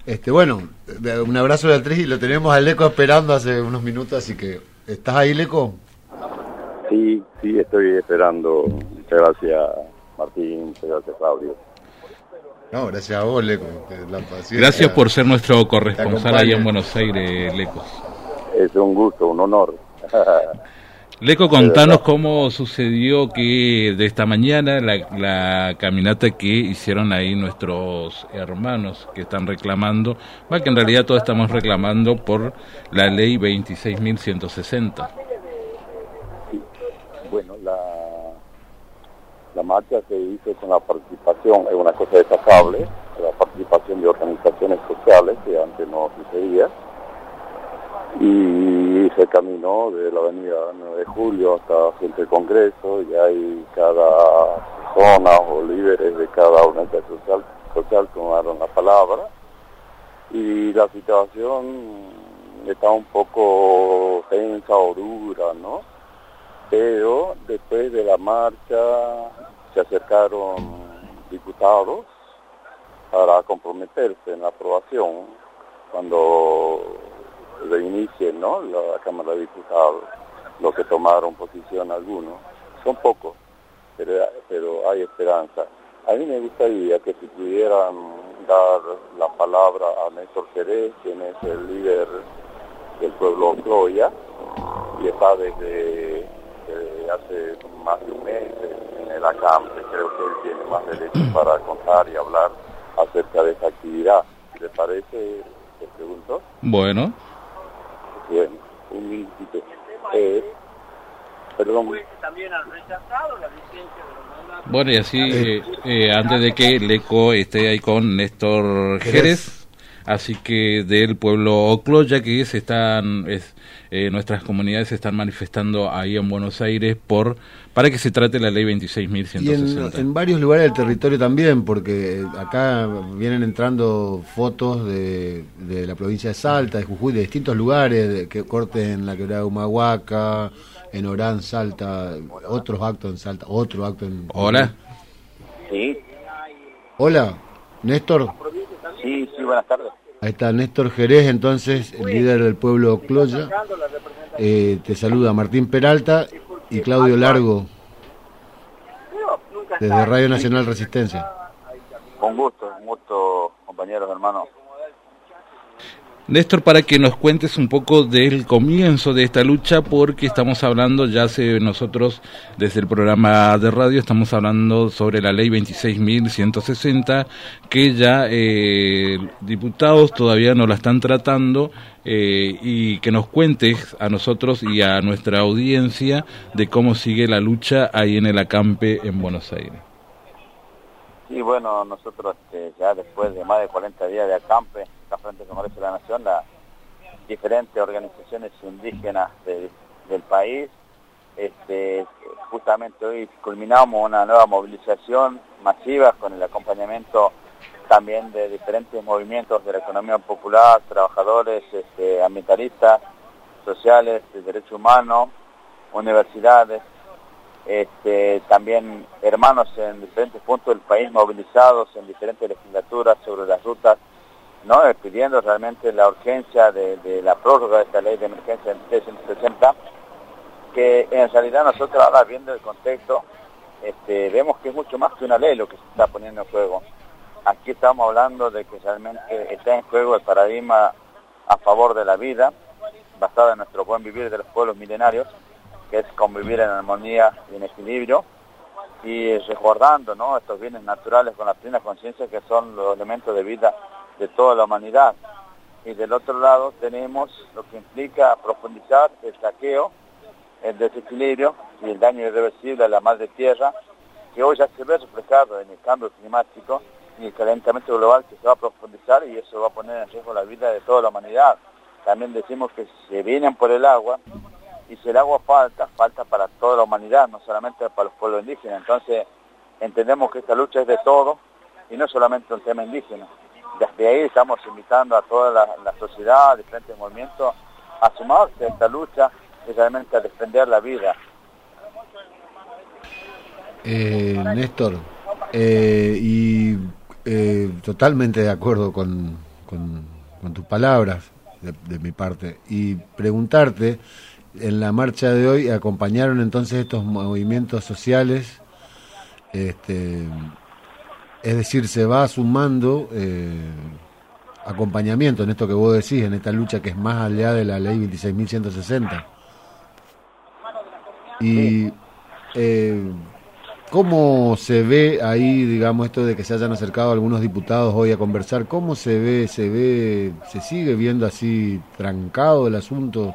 Bueno, un abrazo de Beatriz y lo tenemos al Leco esperando hace unos minutos, así que ¿estás ahí, Leco? Sí, estoy esperando. Muchas gracias, Martín. Muchas gracias, Claudio. No, gracias a vos, Leco. La paciencia. Gracias por ser nuestro corresponsal allá en Buenos Aires, Leco. Es un gusto, un honor. Leco, contanos cómo sucedió que de esta mañana la caminata que hicieron ahí nuestros hermanos que están reclamando, que en realidad todos estamos reclamando por la ley 26.160. Sí. Bueno, la marcha se hizo con la participación, es una cosa destacable, la participación de organizaciones sociales que antes no sucedía, y se caminó de la avenida 9 de Julio hasta frente al Congreso, y hay cada zona o líderes de cada organización social tomaron la palabra, y la situación está un poco tensa o dura, ¿no? Pero después de la marcha se acercaron diputados para comprometerse en la aprobación cuando reinicie, ¿no?, la Cámara de Diputados, los que tomaron posición algunos. Son pocos, pero hay esperanza. A mí me gustaría que si pudieran dar la palabra a Néstor Jerez, quien es el líder del pueblo Cloya, y está desde hace más de un mes en el acampe. Creo que él tiene más derecho para contar y hablar acerca de esa actividad. ¿Le parece? Te pregunto. Bueno. Bien, un minutito. Perdón. Bueno, y así, antes de que Leco esté ahí con Néstor Jerez, así que del pueblo Ocloya, que nuestras comunidades se están manifestando ahí en Buenos Aires para que se trate la ley 26.160. Y en varios lugares del territorio también, porque acá vienen entrando fotos de la provincia de Salta, de Jujuy, de distintos lugares, que corten en la quebrada de Humahuaca, en Orán, Salta, otros actos en Salta, otro acto en... Hola. Sí. Hola, Néstor. Sí, buenas tardes. Ahí está Néstor Jerez, entonces, el líder del pueblo Cloya. Te saluda Martín Peralta y Claudio Largo, desde Radio Nacional Resistencia. Un gusto, compañeros, hermanos. Néstor, para que nos cuentes un poco del comienzo de esta lucha, porque estamos hablando, nosotros desde el programa de radio estamos hablando sobre la ley 26.160, que ya diputados todavía no la están tratando, y que nos cuentes a nosotros y a nuestra audiencia de cómo sigue la lucha ahí en el acampe en Buenos Aires. Sí, bueno, nosotros ya después de más de 40 días de acampe, acá frente al Congreso de la Nación, las diferentes organizaciones indígenas del país, justamente hoy culminamos una nueva movilización masiva con el acompañamiento también de diferentes movimientos de la economía popular, trabajadores, ambientalistas, sociales, de derechos humanos, universidades, también hermanos en diferentes puntos del país movilizados en diferentes legislaturas sobre las rutas, ¿no?, pidiendo realmente la urgencia de la prórroga de esta ley de emergencia 160, que en realidad nosotros ahora viendo el contexto, vemos que es mucho más que una ley lo que se está poniendo en juego. Aquí estamos hablando de que realmente está en juego el paradigma a favor de la vida, basado en nuestro buen vivir de los pueblos milenarios, que es convivir en armonía y en equilibrio, y resguardando, ¿no?, estos bienes naturales con la plena conciencia que son los elementos de vida de toda la humanidad. Y del otro lado tenemos lo que implica profundizar el saqueo, el desequilibrio y el daño irreversible a la madre tierra, que hoy ya se ve reflejado en el cambio climático y el calentamiento global que se va a profundizar, y eso va a poner en riesgo la vida de toda la humanidad. También decimos que si se vienen por el agua, y si el agua falta para toda la humanidad, no solamente para los pueblos indígenas. Entonces entendemos que esta lucha es de todo y no solamente un tema indígena. Desde ahí estamos invitando a toda la sociedad, a diferentes movimientos, a sumarse a esta lucha y realmente a defender la vida. Néstor, totalmente de acuerdo con con tus palabras de mi parte y preguntarte, en la marcha de hoy acompañaron entonces estos movimientos sociales, es decir, se va sumando acompañamiento en esto que vos decís, en esta lucha que es más allá de la ley 26.160. Y ¿cómo se ve ahí, digamos, esto de que se hayan acercado algunos diputados hoy a conversar? ¿Cómo se ve, se sigue viendo así trancado el asunto?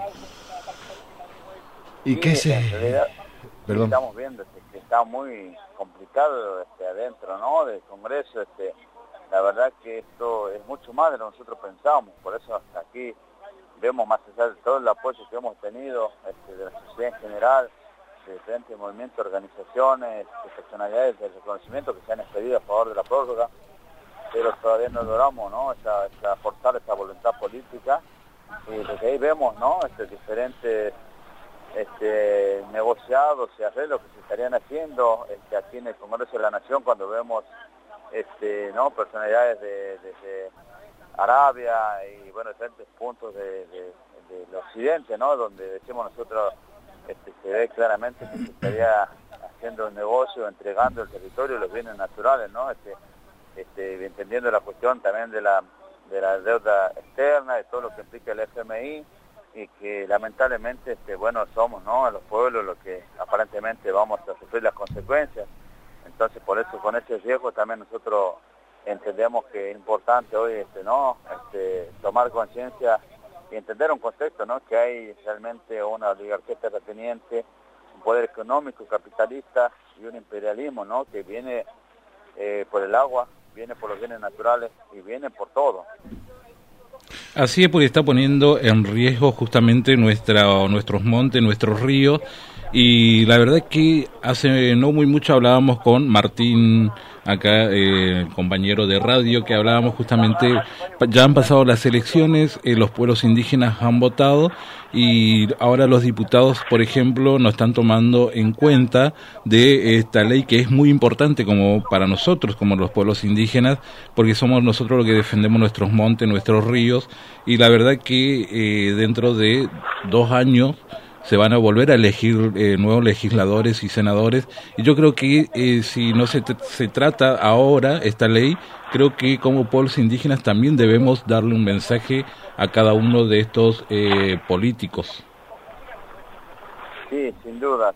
¿Y qué se...? En realidad, Perdón. estamos viendo que está muy complicado adentro, ¿no?, del Congreso. La verdad que esto es mucho más de lo que nosotros pensamos, por eso hasta aquí vemos, más allá de todo el apoyo que hemos tenido de la sociedad en general, de diferentes movimientos, organizaciones, de personalidades del reconocimiento que se han expedido a favor de la prórroga, pero todavía no logramos, ¿no?, forzar esa voluntad política, y lo que ahí vemos, ¿no?, diferentes negociados y arreglos que se estarían haciendo aquí en el Congreso de la Nación, cuando vemos ¿no?, personalidades de Arabia y bueno, diferentes puntos del occidente, ¿no?, donde decimos nosotros se ve claramente que se estaría haciendo un negocio, entregando el territorio y los bienes naturales, ¿no?, entendiendo la cuestión también de la deuda externa, de todo lo que implica el FMI, y que lamentablemente bueno, somos, ¿no?, los pueblos los que aparentemente vamos a sufrir las consecuencias. Entonces, por eso, con ese riesgo también nosotros entendemos que es importante hoy ¿no?, tomar conciencia y entender un contexto, ¿no?, que hay realmente una oligarquía terrateniente, un poder económico capitalista y un imperialismo, ¿no?, que viene por el agua, viene por los bienes naturales y viene por todo. Así es, porque está poniendo en riesgo justamente nuestros montes, nuestros ríos, y la verdad es que hace no muy mucho hablábamos con Martín, acá compañero de radio, que hablábamos justamente, ya han pasado las elecciones, los pueblos indígenas han votado y ahora los diputados, por ejemplo, no están tomando en cuenta de esta ley que es muy importante como para nosotros, como los pueblos indígenas, porque somos nosotros los que defendemos nuestros montes, nuestros ríos, y la verdad que dentro de 2 años se van a volver a elegir nuevos legisladores y senadores, y yo creo que si no se trata ahora esta ley, creo que como pueblos indígenas también debemos darle un mensaje a cada uno de estos políticos. Sí, sin duda,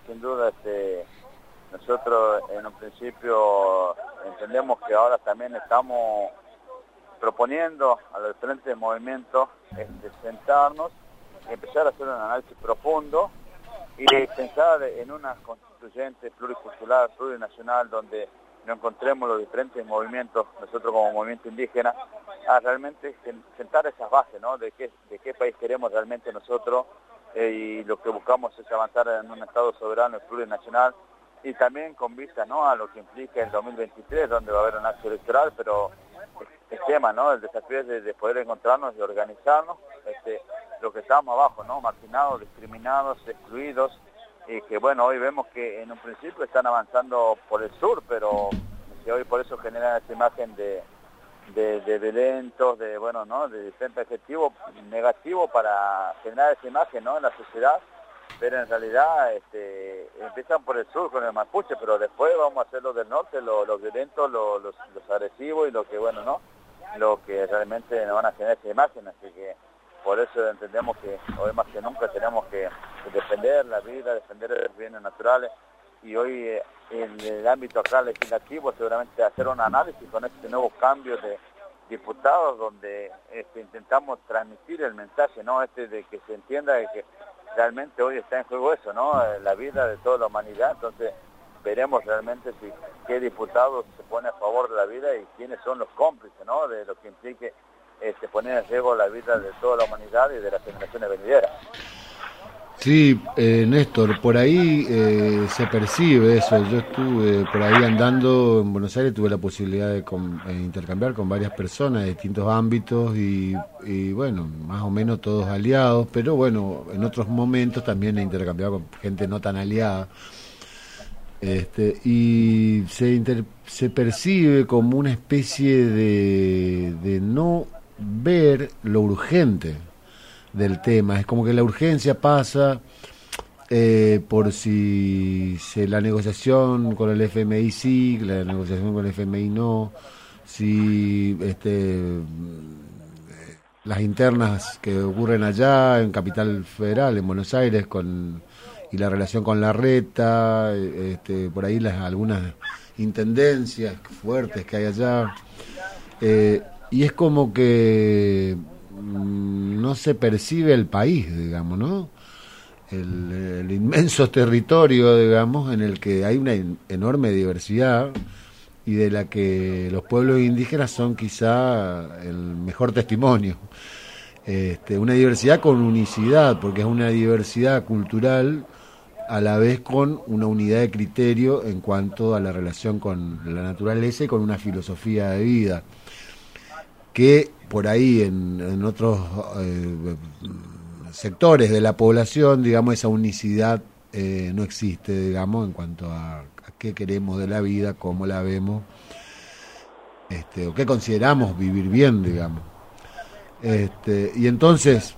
nosotros en un principio entendemos que ahora también estamos proponiendo a los diferentes movimientos sentarnos y empezar a hacer un análisis profundo y pensar en una constituyente pluricultural, plurinacional, donde nos encontremos los diferentes movimientos, nosotros como movimiento indígena, a realmente sentar esas bases, ¿no?, de qué país queremos realmente nosotros, y lo que buscamos es avanzar en un Estado soberano y plurinacional, y también con vista, ¿no?, a lo que implica el 2023, donde va a haber un acto electoral, pero el tema, ¿no?, el desafío es de poder encontrarnos y organizarnos, los que estamos abajo, ¿no?, marginados, discriminados, excluidos, y que bueno, hoy vemos que en un principio están avanzando por el sur, pero que hoy por eso generan esa imagen de violentos, de bueno, ¿no?, de diferentes adjetivos negativos para generar esa imagen, ¿no?, en la sociedad, pero en realidad empiezan por el sur con el mapuche, pero después vamos a hacer los del norte, los violentos, los agresivos y lo que bueno, ¿no?, lo que realmente nos van a generar esa imagen, así que por eso entendemos que hoy más que nunca tenemos que defender la vida, defender los bienes naturales, y hoy en el ámbito acá legislativo seguramente hacer un análisis con este nuevo cambio de diputados donde intentamos transmitir el mensaje, ¿no?, de que se entienda de que realmente hoy está en juego eso, ¿no?, la vida de toda la humanidad. Entonces veremos realmente qué diputados se pone a favor de la vida y quiénes son los cómplices, ¿no?, de lo que implique poner en riesgo la vida de toda la humanidad y de las generaciones venideras. Sí, Néstor, por ahí se percibe eso. Yo estuve por ahí andando en Buenos Aires, tuve la posibilidad de intercambiar con varias personas de distintos ámbitos y bueno, más o menos todos aliados, pero bueno, en otros momentos también he intercambiado con gente no tan aliada. Y se percibe como una especie de no ver lo urgente del tema. Es como que la urgencia pasa por si la negociación con el FMI sí, la negociación con el FMI no, si las internas que ocurren allá en Capital Federal, en Buenos Aires, y la relación con Larreta, por ahí algunas intendencias fuertes que hay allá, y es como que no se percibe el país, digamos, ¿no? El inmenso territorio, digamos, en el que hay una enorme diversidad y de la que los pueblos indígenas son quizá el mejor testimonio. Una diversidad con unicidad, porque es una diversidad cultural a la vez con una unidad de criterio en cuanto a la relación con la naturaleza y con una filosofía de vida, que por ahí en otros sectores de la población, digamos, esa unicidad no existe, digamos, en cuanto a qué queremos de la vida, cómo la vemos, o qué consideramos vivir bien, digamos. Y entonces,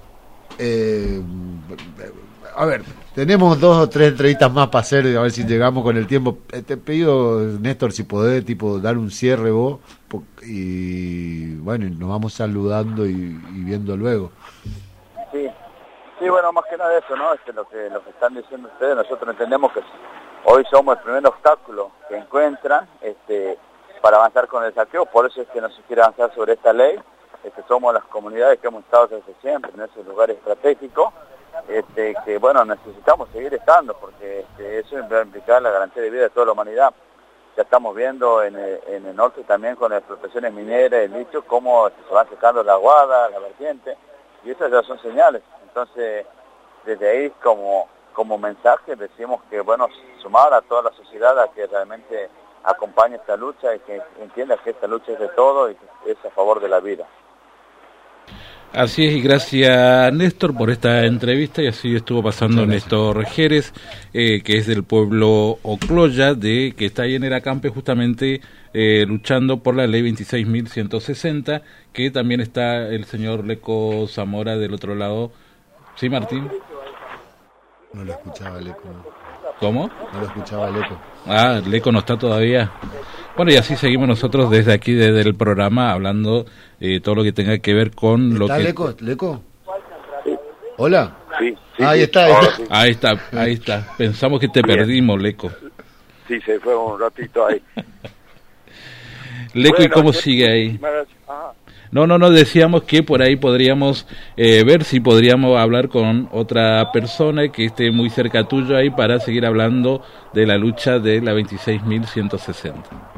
a ver, tenemos 2 o 3 entrevistas más para hacer, a ver si llegamos con el tiempo. Te pido, Néstor, si podés, dar un cierre vos, y bueno, nos vamos saludando y viendo luego. Sí, bueno, más que nada eso, ¿no? Lo que están diciendo ustedes, nosotros entendemos que hoy somos el primer obstáculo que encuentran para avanzar con el saqueo, por eso es que no se quiere avanzar sobre esta ley. Somos las comunidades que hemos estado desde siempre en esos lugares estratégicos, que bueno, necesitamos seguir estando, porque eso va a implicar la garantía de vida de toda la humanidad. Ya estamos viendo en el norte también con las explotaciones mineras, el litio, cómo se van secando la aguada, la vertiente, y esas ya son señales. Entonces, desde ahí como mensaje decimos que, bueno, sumar a toda la sociedad a que realmente acompañe esta lucha y que entienda que esta lucha es de todo y que es a favor de la vida. Así es, y gracias, Néstor, por esta entrevista. Y así estuvo pasando Néstor Jerez, que es del pueblo Ocloya, que está ahí en Heracampe, justamente luchando por la ley 26.160, que también está el señor Leco Zamora del otro lado. ¿Sí, Martín? No lo escuchaba Leco. ¿Cómo? No lo escuchaba Leco. Ah, Leco no está todavía. Bueno, y así seguimos nosotros desde aquí, desde el programa, hablando todo lo que tenga que ver con lo que... ¿Está Leco? Sí. ¿Hola? Sí. Ahí está. Ahí está. Pensamos que te perdimos, Leco. Sí, se fue un ratito ahí. Leco, bueno, ¿y cómo sigue ahí? No, decíamos que por ahí podríamos ver si podríamos hablar con otra persona que esté muy cerca tuyo ahí para seguir hablando de la lucha de la 26.160.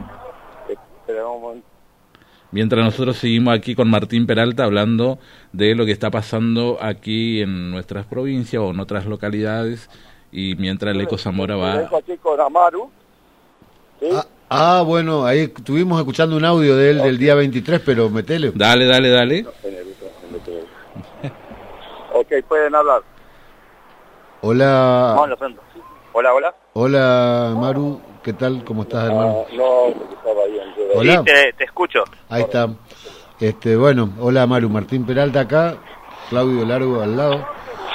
Mientras nosotros seguimos aquí con Martín Peralta hablando de lo que está pasando aquí en nuestras provincias o en otras localidades, y mientras Leco Zamora va... aquí con Amaru. ¿Sí? Bueno, ahí estuvimos escuchando un audio de él del día 23, pero metele. Dale. Ok, pueden hablar. Hola. No, lo prendo. Hola. Hola, Maru, ¿qué tal? ¿Cómo estás, hermano? No, estaba ahí. Hola. Sí, te escucho. Ahí está. Bueno, hola, Maru, Martín Peralta acá, Claudio Largo al lado.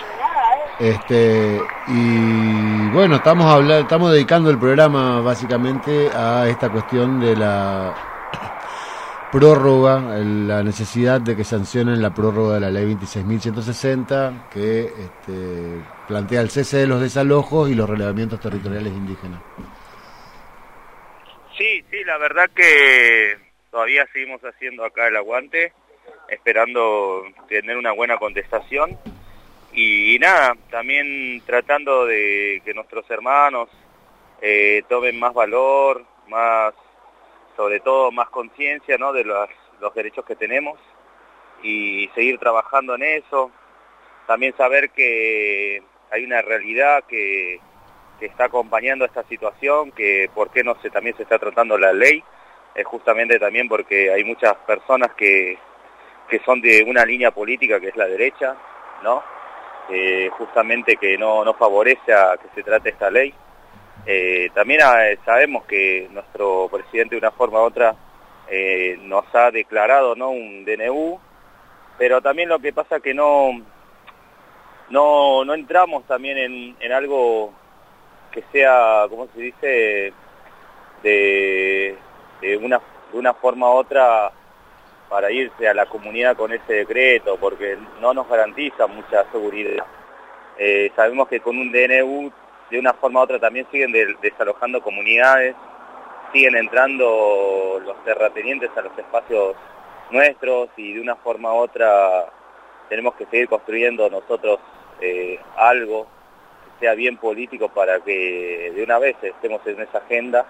Y bueno, estamos dedicando el programa básicamente a esta cuestión de la prórroga, la necesidad de que sancionen la prórroga de la ley 26.160, que plantea el cese de los desalojos y los relevamientos territoriales indígenas. Sí, la verdad que todavía seguimos haciendo acá el aguante, esperando tener una buena contestación. Y nada, también tratando de que nuestros hermanos tomen más valor, sobre todo más conciencia, ¿no?, de los derechos que tenemos, y seguir trabajando en eso. También saber que hay una realidad que está acompañando esta situación, que por qué también se está tratando la ley, es justamente también porque hay muchas personas que son de una línea política que es la derecha, ¿no?, justamente que no favorece a que se trate esta ley. También sabemos que nuestro presidente de una forma u otra nos ha declarado, ¿no?, un DNU, pero también lo que pasa es que no entramos también en algo que sea, ¿cómo se dice?, de una forma u otra para irse a la comunidad con ese decreto, porque no nos garantiza mucha seguridad. Sabemos que con un DNU, de una forma u otra, también siguen desalojando comunidades, siguen entrando los terratenientes a los espacios nuestros, y de una forma u otra tenemos que seguir construyendo nosotros algo que sea bien político para que de una vez estemos en esa agenda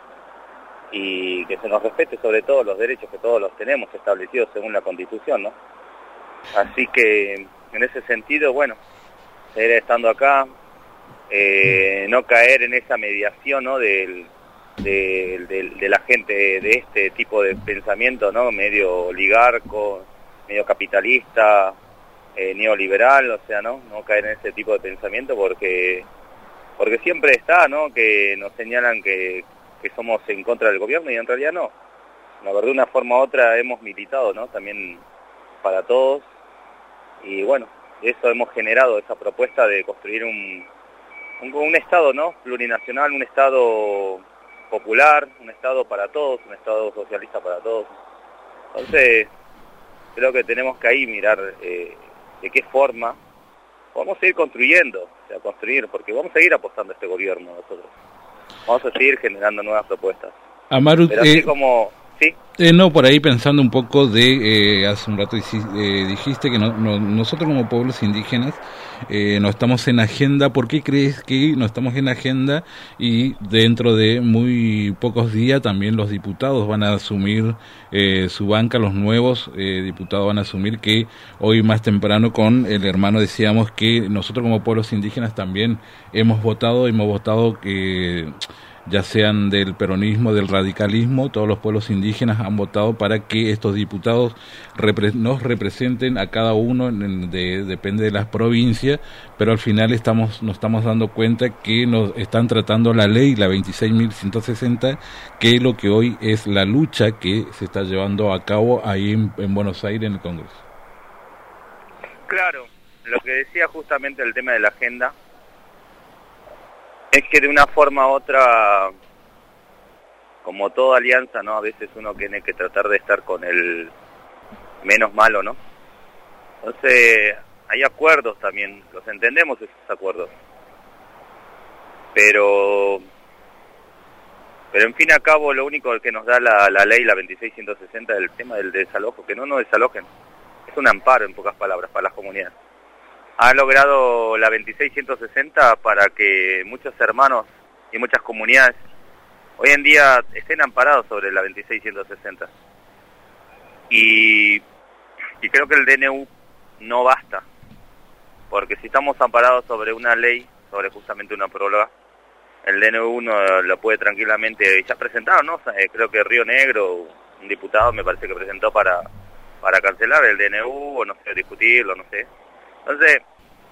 y que se nos respete sobre todo los derechos que todos los tenemos establecidos según la Constitución, ¿no? Así que en ese sentido, bueno, seguir estando acá, no caer en esa mediación, ¿no?, de la gente de este tipo de pensamiento, ¿no?, medio oligarco, medio capitalista, neoliberal, o sea, no caer en ese tipo de pensamiento porque siempre está, ¿no?, que nos señalan que somos en contra del gobierno, y en realidad no. La verdad, de una forma u otra hemos militado, ¿no?, también para todos, y bueno, eso hemos generado esa propuesta de construir un Estado, ¿no?, plurinacional, un Estado popular, un Estado para todos, un Estado socialista para todos. Entonces, creo que tenemos que ahí mirar de qué forma vamos a seguir construyendo, o sea, porque vamos a seguir apostando a este gobierno nosotros. Vamos a seguir generando nuevas propuestas. Amaru, pero así como... ¿Sí? No, por ahí pensando un poco de, hace un rato dijiste que nosotros como pueblos indígenas no estamos en agenda. ¿Por qué crees que no estamos en agenda? Y dentro de muy pocos días también los diputados van a asumir su banca, los nuevos diputados van a asumir, que hoy más temprano con el hermano decíamos que nosotros como pueblos indígenas también hemos votado que... ya sean del peronismo, del radicalismo, todos los pueblos indígenas han votado para que estos diputados nos representen a cada uno, depende de las provincias, pero al final nos estamos dando cuenta que nos están tratando la ley, la 26.160, que es lo que hoy es la lucha que se está llevando a cabo ahí en Buenos Aires, en el Congreso. Claro, lo que decía justamente el tema de la agenda, es que de una forma u otra, como toda alianza, ¿no?, a veces uno tiene que tratar de estar con el menos malo, ¿no? Entonces, hay acuerdos también, los entendemos esos acuerdos. Pero en fin y al cabo, lo único que nos da la ley, la 26.160, del tema del desalojo, que no nos desalojen, es un amparo, en pocas palabras, para las comunidades. Ha logrado la 26.160 para que muchos hermanos y muchas comunidades hoy en día estén amparados sobre la 26.160. Y creo que el DNU no basta, porque si estamos amparados sobre una ley, sobre justamente una prórroga, el DNU no lo puede tranquilamente, ya presentaron, ¿no? Creo que Río Negro, un diputado me parece que presentó para cancelar el DNU, o no sé, discutirlo, no sé. Entonces,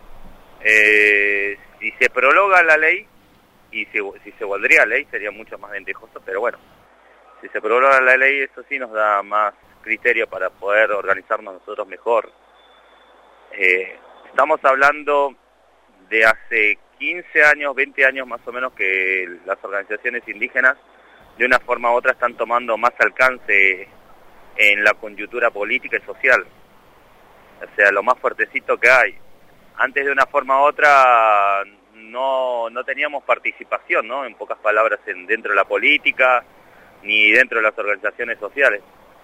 si se prorroga la ley, y si se volvería ley, sería mucho más ventajoso, pero bueno, si se prorroga la ley, eso sí nos da más criterio para poder organizarnos nosotros mejor. Estamos hablando de hace 15 años, 20 años más o menos, que las organizaciones indígenas de una forma u otra están tomando más alcance en la coyuntura política y social. O sea, lo más fuertecito que hay. Antes, de una forma u otra, no teníamos participación, ¿no?, en pocas palabras, dentro de la política ni dentro de las organizaciones sociales.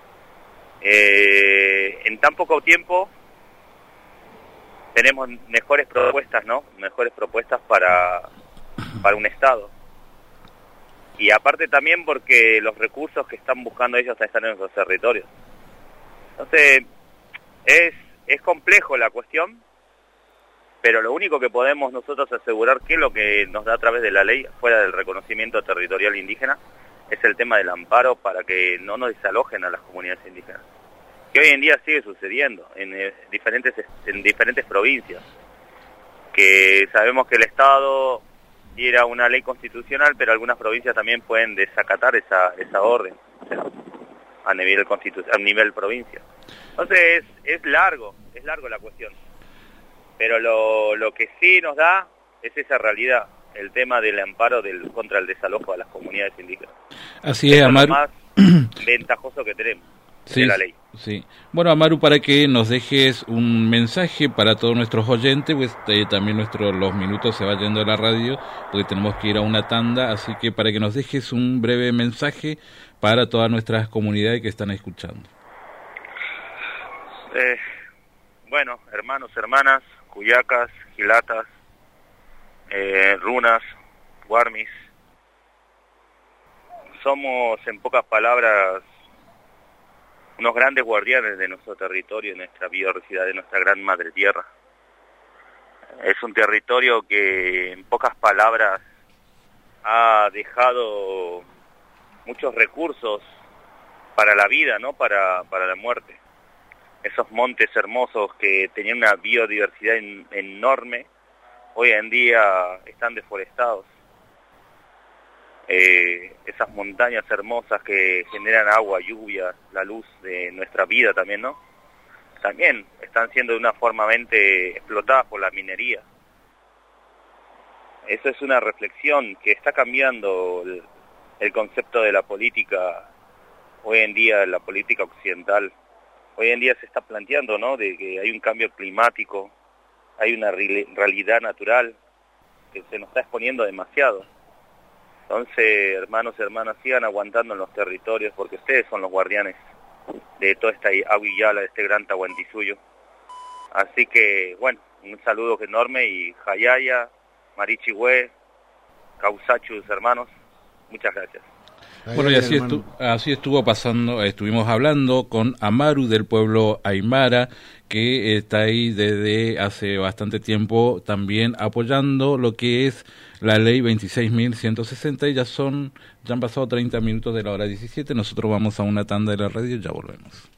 En tan poco tiempo tenemos mejores propuestas, ¿no?, mejores propuestas para un Estado. Y aparte también porque los recursos que están buscando ellos están en esos territorios. Entonces, es complejo la cuestión, pero lo único que podemos nosotros asegurar, que es lo que nos da a través de la ley, fuera del reconocimiento territorial indígena, es el tema del amparo para que no nos desalojen a las comunidades indígenas, que hoy en día sigue sucediendo en diferentes provincias, que sabemos que el Estado diera una ley constitucional, pero algunas provincias también pueden desacatar esa orden. O sea, a nivel provincia. Entonces es largo la cuestión, pero lo que sí nos da es esa realidad, el tema del amparo contra el desalojo de las comunidades indígenas. Así es, Amaru. Es lo más ventajoso que tenemos de la ley. Sí. Bueno, Amaru, para que nos dejes un mensaje para todos nuestros oyentes, pues también los minutos se va yendo de la radio, porque tenemos que ir a una tanda, así que para que nos dejes un breve mensaje para todas nuestras comunidades que están escuchando. Bueno, hermanos, hermanas, cuyacas, gilatas, runas, guarmis, somos en pocas palabras unos grandes guardianes de nuestro territorio, de nuestra biodiversidad, de nuestra gran madre tierra. Es un territorio que en pocas palabras ha dejado muchos recursos para la vida, no para la muerte. Esos montes hermosos que tenían una biodiversidad enorme, hoy en día están deforestados. Esas montañas hermosas que generan agua, lluvia, la luz de nuestra vida también, ¿no? También están siendo de una forma explotadas por la minería. Eso es una reflexión que está cambiando el concepto de la política hoy en día, la política occidental. Hoy en día se está planteando, ¿no?, de que hay un cambio climático, hay una realidad natural que se nos está exponiendo demasiado. Entonces, hermanos y hermanas, sigan aguantando en los territorios, porque ustedes son los guardianes de toda esta aguillala, de este gran Tahuantinsuyo. Así que, bueno, un saludo enorme, y Jayaya, Marichihue, Causachus, hermanos, muchas gracias. Bueno, y así estuvo pasando, estuvimos hablando con Amaru del pueblo Aymara, que está ahí desde hace bastante tiempo también apoyando lo que es la ley 26.160, y ya han pasado 30 minutos de la hora 17, nosotros vamos a una tanda de la radio y ya volvemos.